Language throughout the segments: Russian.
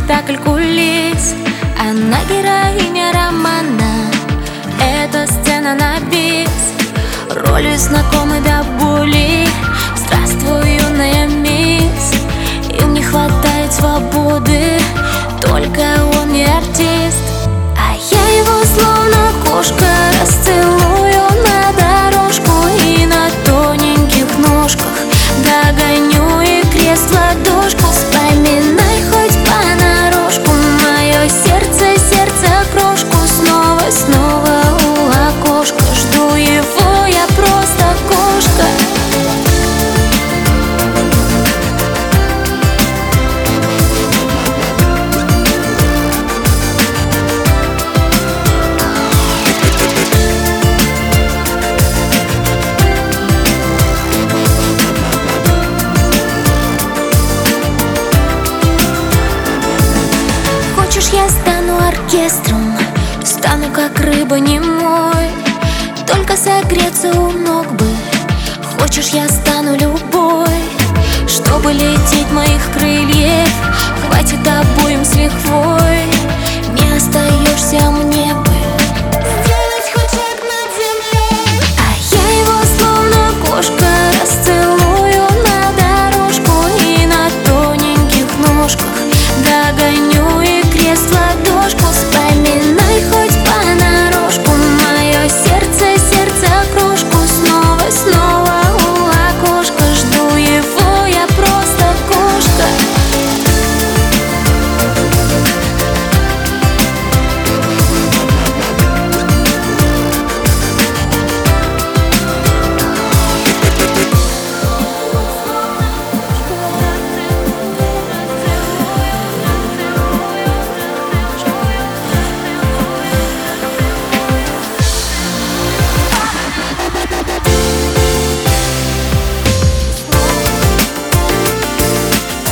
спектакль кулис. Она героиня романа, эта сцена на бис. Роли знакомы до боли. Здравствуй, юная мисс. Им не хватает свободы, только он не артист. А я его словно кошка расцелую на дорожку и на тоненьких ножках догоню и крест в ладошку. Вспоминай хоть понарошку мое сердце, сердце крошку. Снова, снова у окошка жду его, я просто кошка. Я стану оркестром, стану как рыба немой, только согреться у ног бы. Хочешь, я стану любой, чтобы лететь моих крыльев хватит обоим с лихвой. Не остаешься мне бы сделать хоть шаг над землей. А я его словно кошка расцелую на дорожку и на тоненьких ножках догоню и крест в ладошку. Вспоминай хоть понарошку мое сердце, сердце крошку. Снова, снова у окошка жду его, я просто кошка.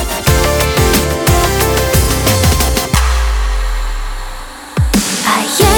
А я